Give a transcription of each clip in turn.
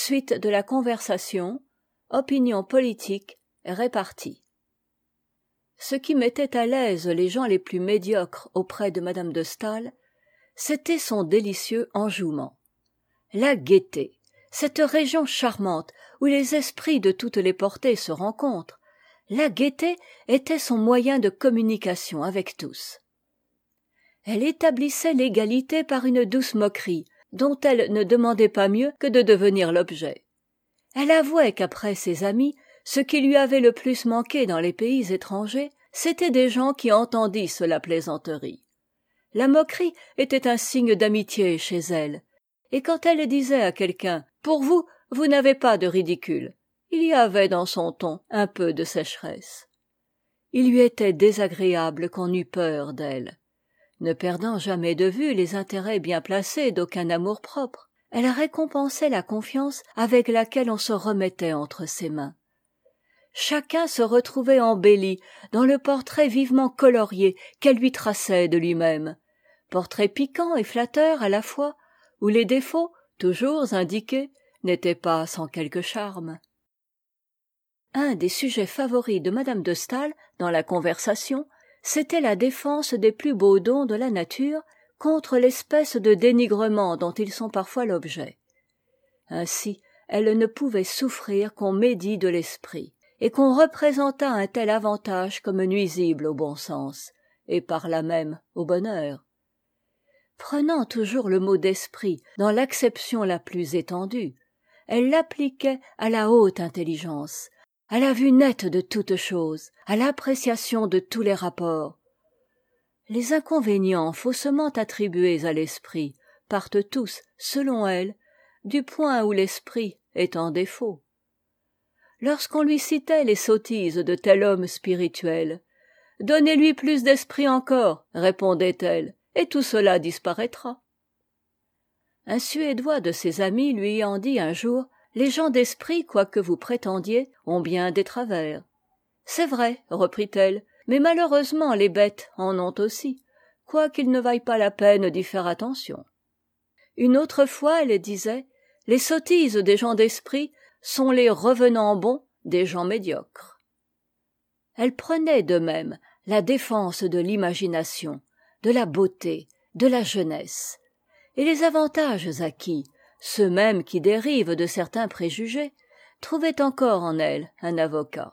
Suite de la conversation, opinions politiques réparties. Ce qui mettait à l'aise les gens les plus médiocres auprès de madame de Staël, c'était son délicieux enjouement. La gaieté, cette région charmante où les esprits de toutes les portées se rencontrent, la gaieté était son moyen de communication avec tous. Elle établissait l'égalité par une douce moquerie, dont elle ne demandait pas mieux que de devenir l'objet. Elle avouait qu'après ses amis, ce qui lui avait le plus manqué dans les pays étrangers, c'étaient des gens qui entendissent la plaisanterie. La moquerie était un signe d'amitié chez elle, et quand elle disait à quelqu'un « Pour vous, vous n'avez pas de ridicule », il y avait dans son ton un peu de sécheresse. Il lui était désagréable qu'on eût peur d'elle. Ne perdant jamais de vue les intérêts bien placés d'aucun amour-propre, elle récompensait la confiance avec laquelle on se remettait entre ses mains. Chacun se retrouvait embelli dans le portrait vivement colorié qu'elle lui traçait de lui-même, portrait piquant et flatteur à la fois, où les défauts, toujours indiqués, n'étaient pas sans quelque charme. Un des sujets favoris de madame de Staël dans la conversation, c'était la défense des plus beaux dons de la nature contre l'espèce de dénigrement dont ils sont parfois l'objet. Ainsi, elle ne pouvait souffrir qu'on médit de l'esprit, et qu'on représentât un tel avantage comme nuisible au bon sens, et par là même au bonheur. Prenant toujours le mot d'esprit dans l'acception la plus étendue, elle l'appliquait à la haute intelligence, à la vue nette de toutes choses, à l'appréciation de tous les rapports. Les inconvénients faussement attribués à l'esprit partent tous, selon elle, du point où l'esprit est en défaut. Lorsqu'on lui citait les sottises de tel homme spirituel, « Donnez-lui plus d'esprit encore, répondait-elle, et tout cela disparaîtra. » Un Suédois de ses amis lui ayant dit un jour « Les gens d'esprit, quoi que vous prétendiez, ont bien des travers. » « C'est vrai, reprit-elle, mais malheureusement les bêtes en ont aussi, quoiqu'il ne vaille pas la peine d'y faire attention. » Une autre fois, elle disait « Les sottises des gens d'esprit sont les revenants bons des gens médiocres. » Elle prenait de même la défense de l'imagination, de la beauté, de la jeunesse, et les avantages acquis, ceux mêmes qui dérivent de certains préjugés, trouvaient encore en elle un avocat.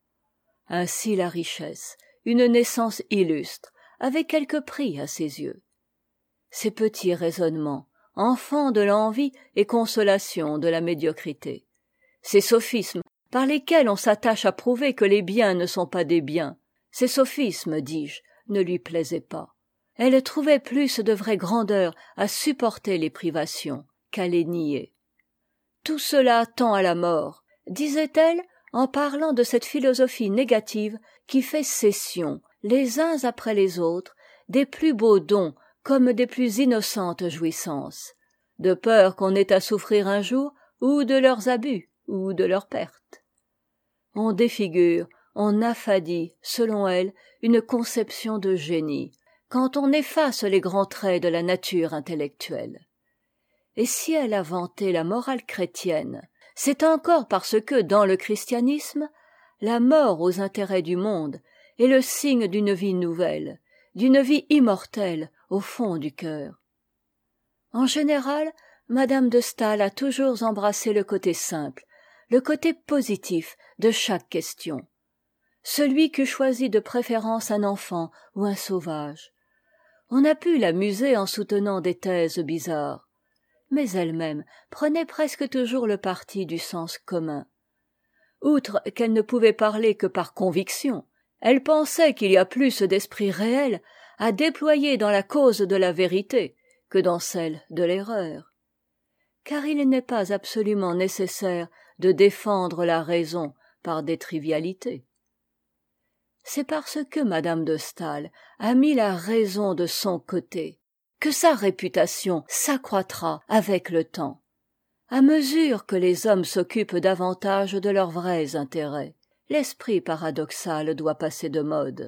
Ainsi la richesse, une naissance illustre, avait quelque prix à ses yeux. Ces petits raisonnements, enfants de l'envie et consolation de la médiocrité, ces sophismes par lesquels on s'attache à prouver que les biens ne sont pas des biens, ces sophismes, dis-je, ne lui plaisaient pas. Elle trouvait plus de vraie grandeur à supporter les privations qu'à les nier. Tout cela tend à la mort, disait-elle, en parlant de cette philosophie négative qui fait cession, les uns après les autres, des plus beaux dons comme des plus innocentes jouissances, de peur qu'on ait à souffrir un jour ou de leurs abus ou de leurs pertes. On défigure, on affadit, selon elle, une conception de génie, quand on efface les grands traits de la nature intellectuelle. Et si elle a vanté la morale chrétienne, c'est encore parce que, dans le christianisme, la mort aux intérêts du monde est le signe d'une vie nouvelle, d'une vie immortelle au fond du cœur. En général, madame de Staël a toujours embrassé le côté simple, le côté positif de chaque question. Celui qu'eût choisi de préférence un enfant ou un sauvage. On a pu l'amuser en soutenant des thèses bizarres, mais elle-même prenait presque toujours le parti du sens commun. Outre qu'elle ne pouvait parler que par conviction, elle pensait qu'il y a plus d'esprit réel à déployer dans la cause de la vérité que dans celle de l'erreur. Car il n'est pas absolument nécessaire de défendre la raison par des trivialités. C'est parce que madame de Staël a mis la raison de son côté que sa réputation s'accroîtra avec le temps, à mesure que les hommes s'occupent davantage de leurs vrais intérêts. L'esprit paradoxal doit passer de mode.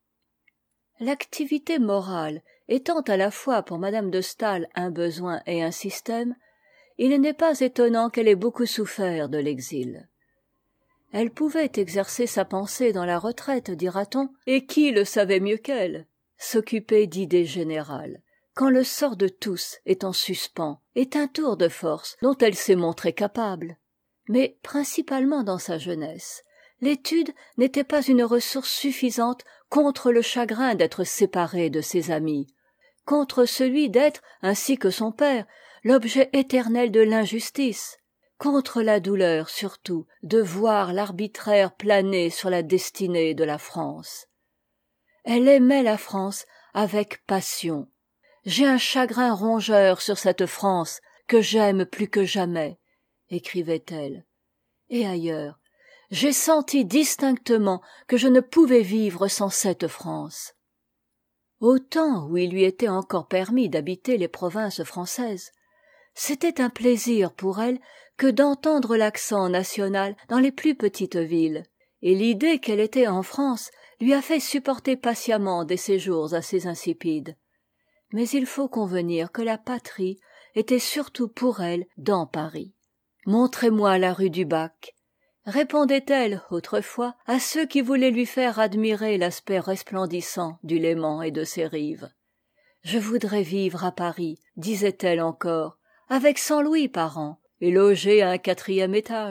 L'activité morale étant à la fois pour madame de Staël un besoin et un système, il n'est pas étonnant qu'elle ait beaucoup souffert de l'exil. Elle pouvait exercer sa pensée dans la retraite, dira-t-on, et qui le savait mieux qu'elle, s'occuper d'idées générales, quand le sort de tous est en suspens, est un tour de force dont elle s'est montrée capable. Mais principalement dans sa jeunesse, l'étude n'était pas une ressource suffisante contre le chagrin d'être séparée de ses amis, contre celui d'être, ainsi que son père, l'objet éternel de l'injustice, contre la douleur surtout de voir l'arbitraire planer sur la destinée de la France. Elle aimait la France avec passion. J'ai un chagrin rongeur sur cette France que j'aime plus que jamais, écrivait-elle. Et ailleurs, j'ai senti distinctement que je ne pouvais vivre sans cette France. Au temps où il lui était encore permis d'habiter les provinces françaises, c'était un plaisir pour elle que d'entendre l'accent national dans les plus petites villes, et l'idée qu'elle était en France lui a fait supporter patiemment des séjours assez insipides. Mais il faut convenir que la patrie était surtout pour elle dans Paris. « Montrez-moi la rue du Bac », répondait-elle autrefois à ceux qui voulaient lui faire admirer l'aspect resplendissant du Léman et de ses rives. « Je voudrais vivre à Paris, disait-elle encore, avec 100 louis par an, et loger à un 4e étage. »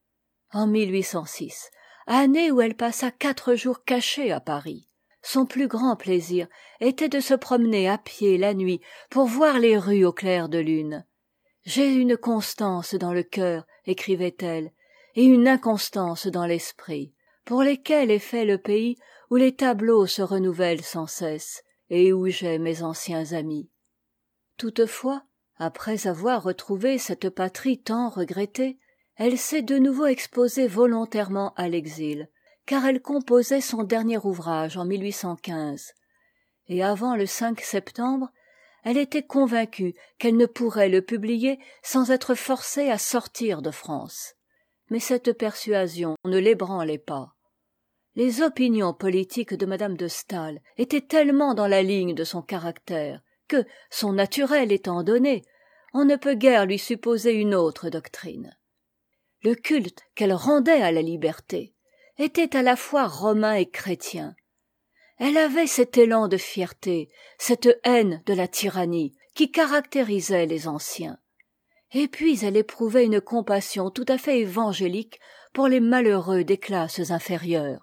En 1806, année où elle passa 4 jours cachée à Paris, son plus grand plaisir était de se promener à pied la nuit pour voir les rues au clair de lune. « J'ai une constance dans le cœur, écrivait-elle, et une inconstance dans l'esprit, pour lesquelles est fait le pays où les tableaux se renouvellent sans cesse, et où j'ai mes anciens amis. » Toutefois, après avoir retrouvé cette patrie tant regrettée, elle s'est de nouveau exposée volontairement à l'exil, car elle composait son dernier ouvrage en 1815, et avant le 5 septembre, elle était convaincue qu'elle ne pourrait le publier sans être forcée à sortir de France. Mais cette persuasion ne l'ébranlait pas. Les opinions politiques de madame de Staël étaient tellement dans la ligne de son caractère que, son naturel étant donné, on ne peut guère lui supposer une autre doctrine. Le culte qu'elle rendait à la liberté était à la fois romain et chrétien. Elle avait cet élan de fierté, cette haine de la tyrannie qui caractérisait les anciens. Et puis elle éprouvait une compassion tout à fait évangélique pour les malheureux des classes inférieures.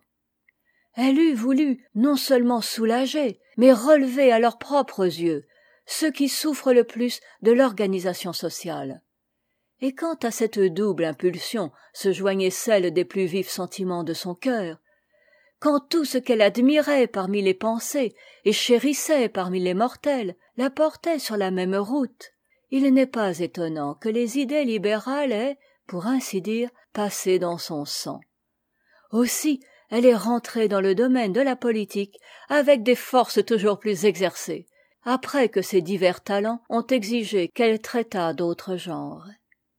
Elle eût voulu non seulement soulager, mais relever à leurs propres yeux ceux qui souffrent le plus de l'organisation sociale. Et quand à cette double impulsion se joignait celle des plus vifs sentiments de son cœur, quand tout ce qu'elle admirait parmi les pensées et chérissait parmi les mortels la portait sur la même route, il n'est pas étonnant que les idées libérales aient, pour ainsi dire, passé dans son sang. Aussi, elle est rentrée dans le domaine de la politique avec des forces toujours plus exercées, après que ses divers talents ont exigé qu'elle traitât d'autres genres.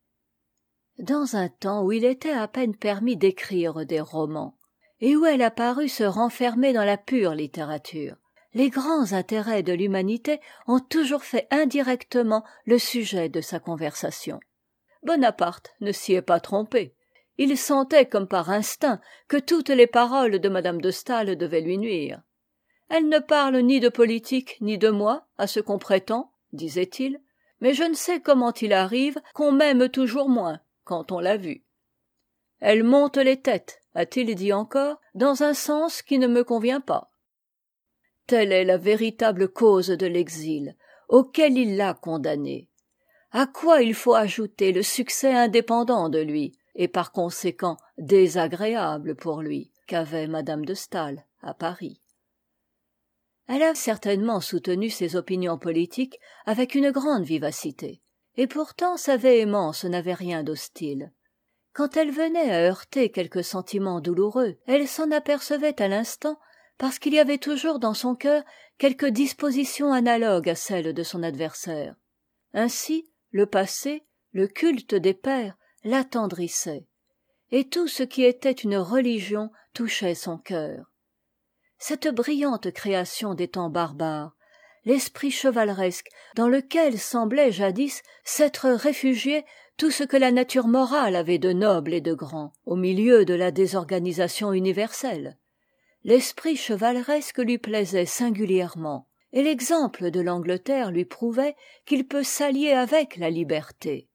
Dans un temps où il était à peine permis d'écrire des romans, et où elle a paru se renfermer dans la pure littérature, les grands intérêts de l'humanité ont toujours fait indirectement le sujet de sa conversation. Bonaparte ne s'y est pas trompé. Il sentait comme par instinct que toutes les paroles de madame de Staël devaient lui nuire. « Elle ne parle ni de politique ni de moi, à ce qu'on prétend, disait-il, mais je ne sais comment il arrive qu'on m'aime toujours moins quand on l'a vue. Elle monte les têtes, a-t-il dit encore, dans un sens qui ne me convient pas. » Telle est la véritable cause de l'exil, auquel il l'a condamné. À quoi il faut ajouter le succès indépendant de lui, et par conséquent désagréable pour lui, qu'avait madame de Staël à Paris. Elle a certainement soutenu ses opinions politiques avec une grande vivacité, et pourtant sa véhémence n'avait rien d'hostile. Quand elle venait à heurter quelques sentiments douloureux, elle s'en apercevait à l'instant parce qu'il y avait toujours dans son cœur quelque disposition analogue à celle de son adversaire. Ainsi, le passé, le culte des pères, l'attendrissait, et tout ce qui était une religion touchait son cœur. Cette brillante création des temps barbares, l'esprit chevaleresque dans lequel semblait jadis s'être réfugié tout ce que la nature morale avait de noble et de grand au milieu de la désorganisation universelle. L'esprit chevaleresque lui plaisait singulièrement, et l'exemple de l'Angleterre lui prouvait qu'il peut s'allier avec la liberté.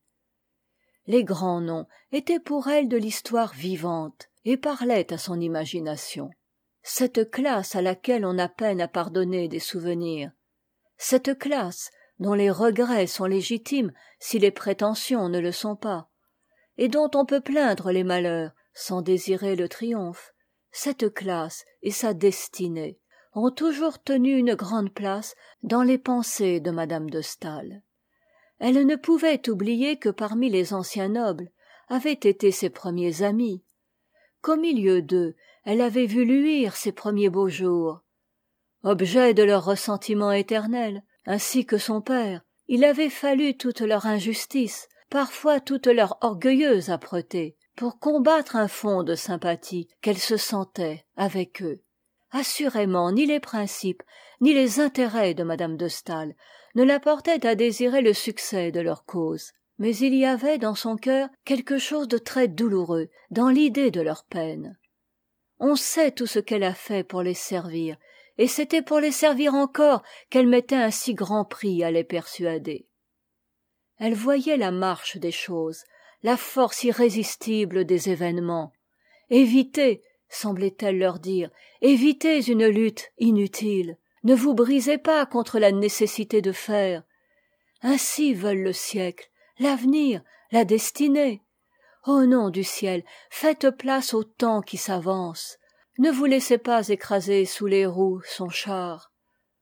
Les grands noms étaient pour elle de l'histoire vivante et parlaient à son imagination. Cette classe à laquelle on a peine à pardonner des souvenirs, cette classe dont les regrets sont légitimes si les prétentions ne le sont pas, et dont on peut plaindre les malheurs sans désirer le triomphe, cette classe et sa destinée ont toujours tenu une grande place dans les pensées de madame de Staël. Elle ne pouvait oublier que parmi les anciens nobles avaient été ses premiers amis, qu'au milieu d'eux elle avait vu luire ses premiers beaux jours. Objet de leur ressentiment éternel, ainsi que son père, il avait fallu toute leur injustice, parfois toute leur orgueilleuse âpreté, pour combattre un fond de sympathie qu'elle se sentait avec eux. Assurément, ni les principes, ni les intérêts de madame de Staël ne la portaient à désirer le succès de leur cause. Mais il y avait dans son cœur quelque chose de très douloureux dans l'idée de leur peine. On sait tout ce qu'elle a fait pour les servir, et c'était pour les servir encore qu'elle mettait un si grand prix à les persuader. Elle voyait la marche des choses, la force irrésistible des événements. Évitez, semblait-elle leur dire, évitez une lutte inutile. Ne vous brisez pas contre la nécessité de faire. Ainsi veulent le siècle, l'avenir, la destinée. Au nom du ciel, faites place au temps qui s'avance. Ne vous laissez pas écraser sous les roues son char.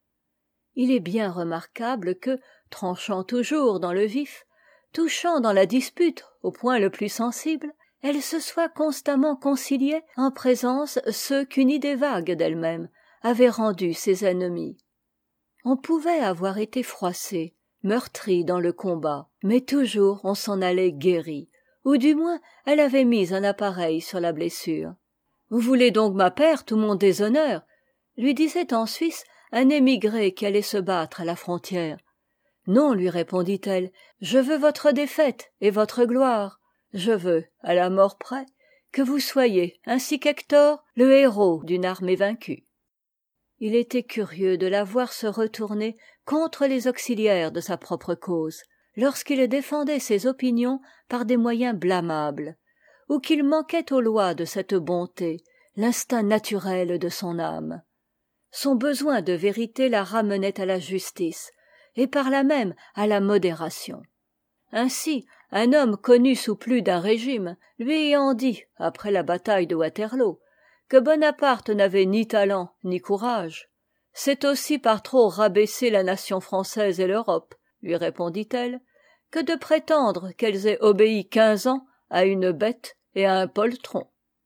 Il est bien remarquable que, tranchant toujours dans le vif, touchant dans la dispute au point le plus sensible, elle se soit constamment conciliée en présence ceux qu'une idée vague d'elle-même avait rendus ses ennemis. On pouvait avoir été froissé, meurtri dans le combat, mais toujours on s'en allait guéri, ou du moins elle avait mis un appareil sur la blessure. « Vous voulez donc ma perte ou mon déshonneur ?» lui disait en Suisse un émigré qui allait se battre à la frontière. « Non, lui répondit-elle, je veux votre défaite et votre gloire. Je veux, à la mort près, que vous soyez, ainsi qu'Hector, le héros d'une armée vaincue. » Il était curieux de la voir se retourner contre les auxiliaires de sa propre cause, lorsqu'il défendait ses opinions par des moyens blâmables, ou qu'il manquait aux lois de cette bonté, l'instinct naturel de son âme. Son besoin de vérité la ramenait à la justice, et par là même à la modération. Ainsi, un homme connu sous plus d'un régime, lui ayant dit, après la bataille de Waterloo, que Bonaparte n'avait ni talent ni courage, « C'est aussi par trop rabaisser la nation française et l'Europe, » lui répondit-elle, « que de prétendre qu'elles aient obéi 15 ans à une bête et à un poltron. »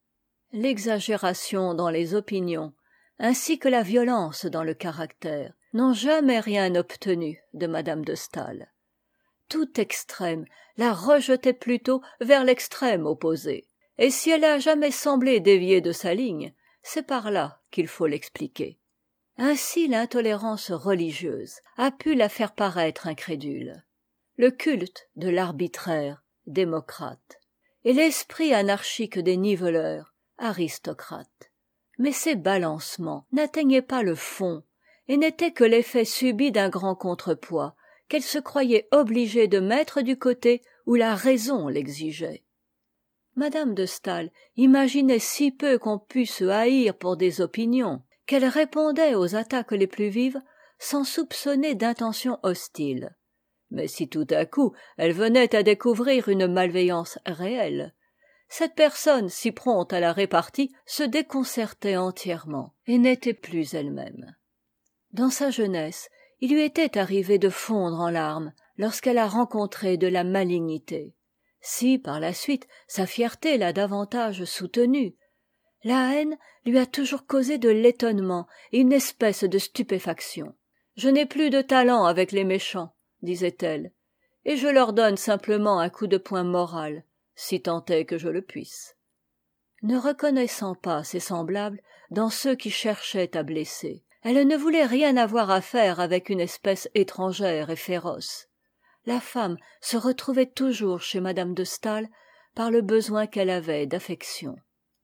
L'exagération dans les opinions, ainsi que la violence dans le caractère, n'ont jamais rien obtenu de madame de Staël. Tout extrême la rejetait plutôt vers l'extrême opposé. Et si elle a jamais semblé dévier de sa ligne, c'est par là qu'il faut l'expliquer. Ainsi l'intolérance religieuse a pu la faire paraître incrédule. Le culte de l'arbitraire, démocrate, et l'esprit anarchique des niveleurs, aristocrate. Mais ces balancements n'atteignaient pas le fond et n'étaient que l'effet subit d'un grand contrepoids qu'elle se croyait obligée de mettre du côté où la raison l'exigeait. Madame de Staël imaginait si peu qu'on pût se haïr pour des opinions, qu'elle répondait aux attaques les plus vives sans soupçonner d'intention hostile. Mais si tout à coup elle venait à découvrir une malveillance réelle, cette personne si prompte à la répartie se déconcertait entièrement et n'était plus elle-même. Dans sa jeunesse, il lui était arrivé de fondre en larmes lorsqu'elle a rencontré de la malignité. Si, par la suite, sa fierté l'a davantage soutenue, la haine lui a toujours causé de l'étonnement et une espèce de stupéfaction. « Je n'ai plus de talent avec les méchants, » disait-elle, « et je leur donne simplement un coup de poing moral, si tant est que je le puisse. » Ne reconnaissant pas ses semblables dans ceux qui cherchaient à blesser, Elle ne voulait rien avoir à faire avec une espèce étrangère et féroce. La femme se retrouvait toujours chez madame de Staël par le besoin qu'elle avait d'affection.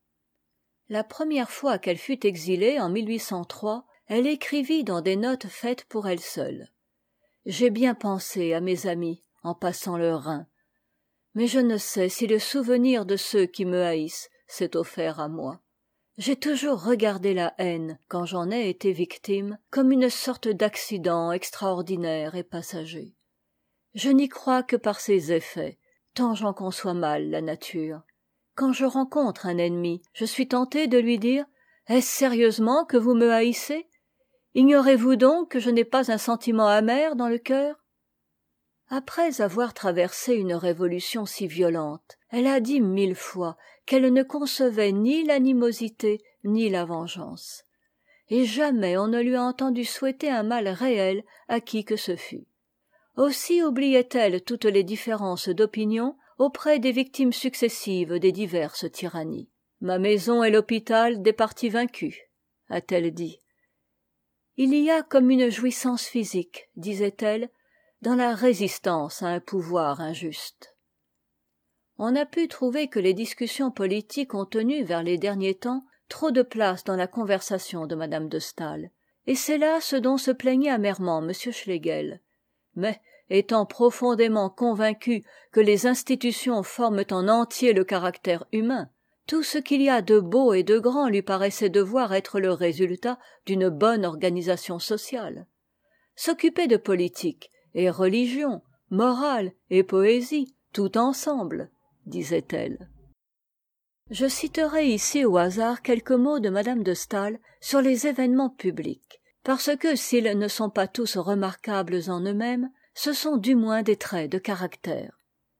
La première fois qu'elle fut exilée, en 1803, elle écrivit dans des notes faites pour elle seule: j'ai bien pensé à mes amis en passant le Rhin, mais je ne sais si le souvenir de ceux qui me haïssent s'est offert à moi. J'ai toujours regardé la haine, quand j'en ai été victime, comme une sorte d'accident extraordinaire et passager. Je n'y crois que par ses effets, tant j'en conçois mal la nature. Quand je rencontre un ennemi, je suis tentée de lui dire: est-ce sérieusement que vous me haïssez? Ignorez-vous donc que je n'ai pas un sentiment amer dans le cœur? Après avoir traversé une révolution si violente, elle a dit 1000 fois qu'elle ne concevait ni l'animosité ni la vengeance. Et jamais on ne lui a entendu souhaiter un mal réel à qui que ce fût. Aussi oubliait-elle toutes les différences d'opinion auprès des victimes successives des diverses tyrannies. Ma maison est l'hôpital des partis vaincus, a-t-elle dit. Il y a comme une jouissance physique, disait-elle, dans la résistance à un pouvoir injuste. On a pu trouver que les discussions politiques ont tenu vers les derniers temps trop de place dans la conversation de madame de Staël, et c'est là ce dont se plaignait amèrement m Schlegel. Mais, étant profondément convaincu que les institutions forment en entier le caractère humain, tout ce qu'il y a de beau et de grand lui paraissait devoir être le résultat d'une bonne organisation sociale. S'occuper de politique et religion, morale et poésie, tout ensemble, disait-elle. Je citerai ici au hasard quelques mots de madame de Staël sur les événements publics, parce que s'ils ne sont pas tous remarquables en eux-mêmes, ce sont du moins des traits de caractère.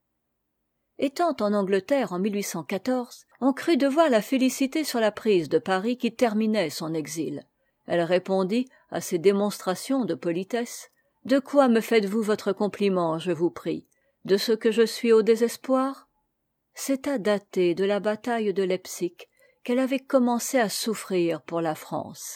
Étant en Angleterre en 1814, on crut devoir la féliciter sur la prise de Paris qui terminait son exil. Elle répondit à ces démonstrations de politesse: de quoi me faites-vous votre compliment, je vous prie? De ce que je suis au désespoir? C'est à dater de la bataille de Leipzig qu'elle avait commencé à souffrir pour la France.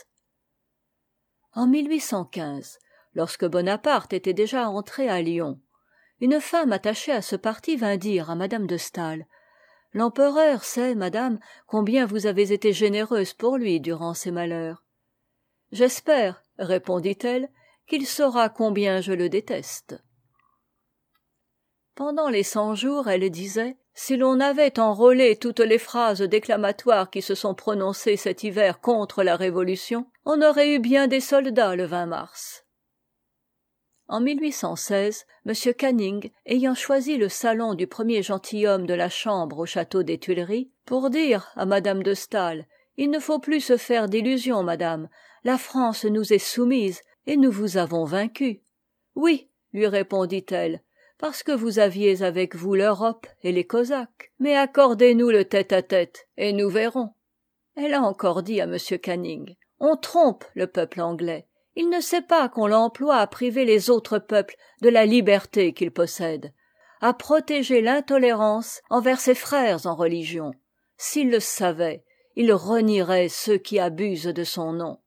En 1815, lorsque Bonaparte était déjà entré à Lyon, une femme attachée à ce parti vint dire à madame de Staël: l'empereur sait, madame, combien vous avez été généreuse pour lui durant ses malheurs. J'espère, répondit-elle, qu'il saura combien je le déteste. Pendant les 100 jours, elle disait: si l'on avait enrôlé toutes les phrases déclamatoires qui se sont prononcées cet hiver contre la Révolution, on aurait eu bien des soldats le 20 mars. En 1816, M. Canning, ayant choisi le salon du premier gentilhomme de la Chambre au château des Tuileries, pour dire à madame de Staël: il ne faut plus se faire d'illusions, madame, la France nous est soumise et nous vous avons vaincue. Oui, lui répondit-elle, parce que vous aviez avec vous l'Europe et les Cosaques, mais accordez-nous le tête-à-tête et nous verrons. Elle a encore dit à M. Canning: on trompe le peuple anglais. Il ne sait pas qu'on l'emploie à priver les autres peuples de la liberté qu'ils possèdent, à protéger l'intolérance envers ses frères en religion. S'il le savait, il renierait ceux qui abusent de son nom.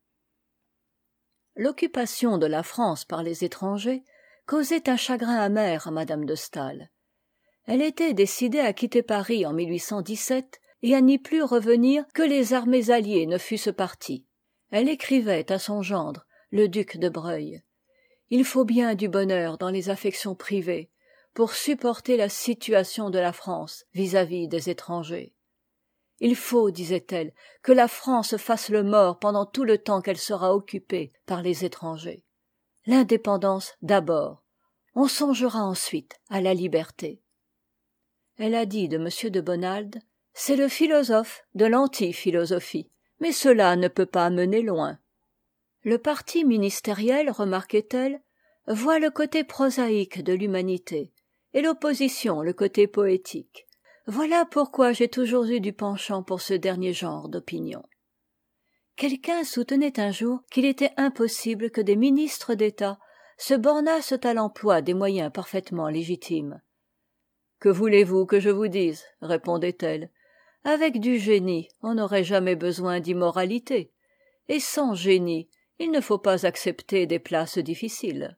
L'occupation de la France par les étrangers causait un chagrin amer à madame de Staël. Elle était décidée à quitter Paris en 1817 et à n'y plus revenir que les armées alliées ne fussent parties. Elle écrivait à son gendre, le duc de Broglie: il faut bien du bonheur dans les affections privées pour supporter la situation de la France vis-à-vis des étrangers. Il faut, disait-elle, que la France fasse le mort pendant tout le temps qu'elle sera occupée par les étrangers. L'indépendance d'abord, on songera ensuite à la liberté. Elle a dit de M. de Bonald: c'est le philosophe de l'anti-philosophie, mais cela ne peut pas mener loin. Le parti ministériel, remarquait-elle, voit le côté prosaïque de l'humanité, et l'opposition le côté poétique. Voilà pourquoi j'ai toujours eu du penchant pour ce dernier genre d'opinion. Quelqu'un soutenait un jour qu'il était impossible que des ministres d'État se bornassent à l'emploi des moyens parfaitement légitimes. Que voulez-vous que je vous dise? Répondait-elle. Avec du génie, on n'aurait jamais besoin d'immoralité, et sans génie, il ne faut pas accepter des places difficiles.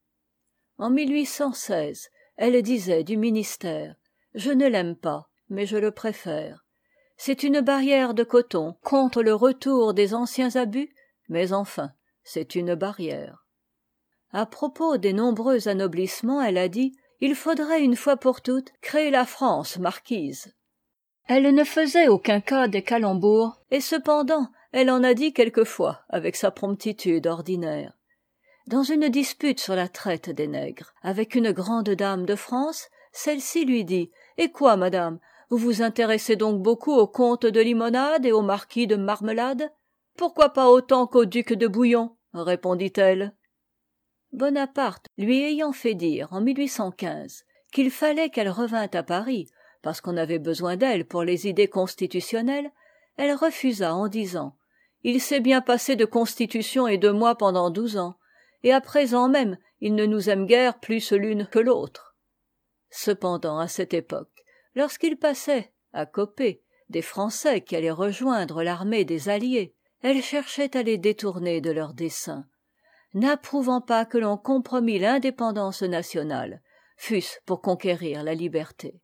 En 1816, elle disait du ministère: je ne l'aime pas, mais je le préfère. C'est une barrière de coton contre le retour des anciens abus, mais enfin, c'est une barrière. À propos des nombreux anoblissements, elle a dit: il faudrait une fois pour toutes créer la France marquise. Elle ne faisait aucun cas des calembours, et cependant elle en a dit quelquefois avec sa promptitude ordinaire. Dans une dispute sur la traite des nègres avec une grande dame de France, celle-ci lui dit: et quoi, madame, vous vous intéressez donc beaucoup au comte de Limonade et au marquis de Marmelade? Pourquoi pas autant qu'au duc de Bouillon? Répondit-elle. Bonaparte lui ayant fait dire en 1815 qu'il fallait qu'elle revînt à Paris parce qu'on avait besoin d'elle pour les idées constitutionnelles, elle refusa en disant: il s'est bien passé de constitution et de moi pendant 12 ans, et à présent même ils ne nous aiment guère plus l'une que l'autre. Cependant, à cette époque, lorsqu'il passait, à Coppet, des Français qui allaient rejoindre l'armée des Alliés, elle cherchait à les détourner de leurs desseins, n'approuvant pas que l'on compromît l'indépendance nationale, fût-ce pour conquérir la liberté.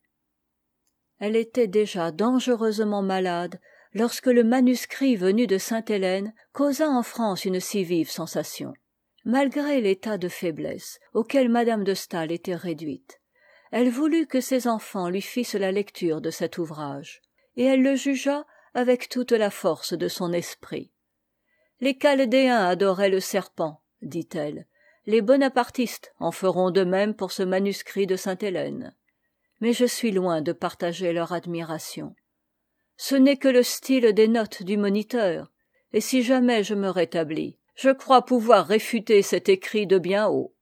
Elle était déjà dangereusement malade lorsque le manuscrit venu de Sainte-Hélène causa en France une si vive sensation. Malgré l'état de faiblesse auquel madame de Staël était réduite, elle voulut que ses enfants lui fissent la lecture de cet ouvrage, et elle le jugea avec toute la force de son esprit. Les Chaldéens adoraient le serpent, dit-elle, les bonapartistes en feront de même pour ce manuscrit de Sainte-Hélène. Mais je suis loin de partager leur admiration. Ce n'est que le style des notes du Moniteur, et si jamais je me rétablis, je crois pouvoir réfuter cet écrit de bien haut.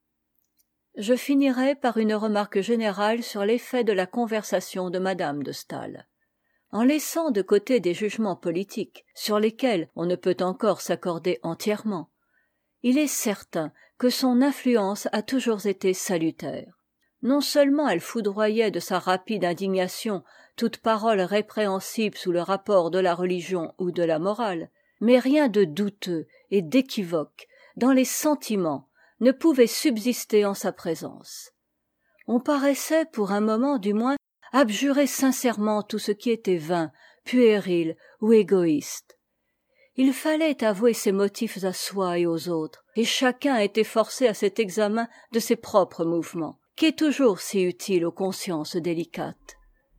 Je finirai par une remarque générale sur l'effet de la conversation de madame de Staël. En laissant de côté des jugements politiques sur lesquels on ne peut encore s'accorder entièrement, il est certain que son influence a toujours été salutaire. Non seulement elle foudroyait de sa rapide indignation toute parole répréhensible sous le rapport de la religion ou de la morale, mais rien de douteux et d'équivoque dans les sentiments ne pouvait subsister en sa présence. On paraissait, pour un moment du moins, abjurer sincèrement tout ce qui était vain, puéril ou égoïste. Il fallait avouer ses motifs à soi et aux autres, et chacun était forcé à cet examen de ses propres mouvements, qui est toujours si utile aux consciences délicates.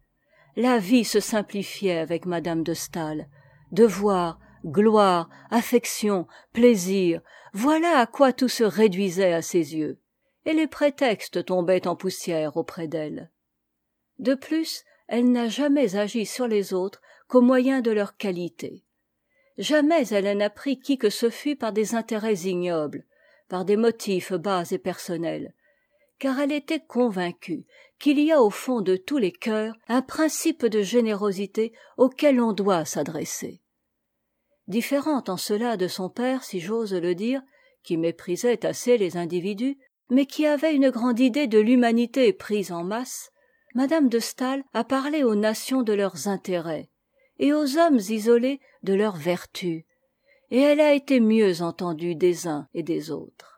La vie se simplifiait avec madame de Staël. Devoir, gloire, affection, plaisir, voilà à quoi tout se réduisait à ses yeux, et les prétextes tombaient en poussière auprès d'elle. De plus, elle n'a jamais agi sur les autres qu'au moyen de leurs qualités. Jamais elle n'a pris qui que ce fût par des intérêts ignobles, par des motifs bas et personnels, car elle était convaincue qu'il y a au fond de tous les cœurs un principe de générosité auquel on doit s'adresser. Différente en cela de son père, si j'ose le dire, qui méprisait assez les individus, mais qui avait une grande idée de l'humanité prise en masse, madame de Staël a parlé aux nations de leurs intérêts, et aux hommes isolés de leurs vertus, et elle a été mieux entendue des uns et des autres.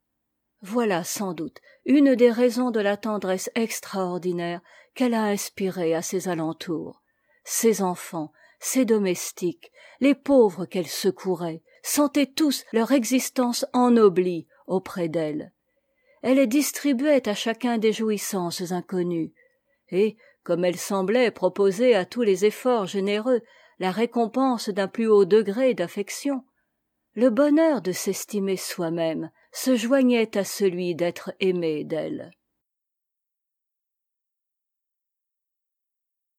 Voilà sans doute une des raisons de la tendresse extraordinaire qu'elle a inspirée à ses alentours. Ses enfants, ses domestiques, les pauvres qu'elle secourait, sentaient tous leur existence ennoblie auprès d'elle. Elle distribuait à chacun des jouissances inconnues, et, comme elle semblait proposer à tous les efforts généreux la récompense d'un plus haut degré d'affection, le bonheur de s'estimer soi-même se joignait à celui d'être aimé d'elle.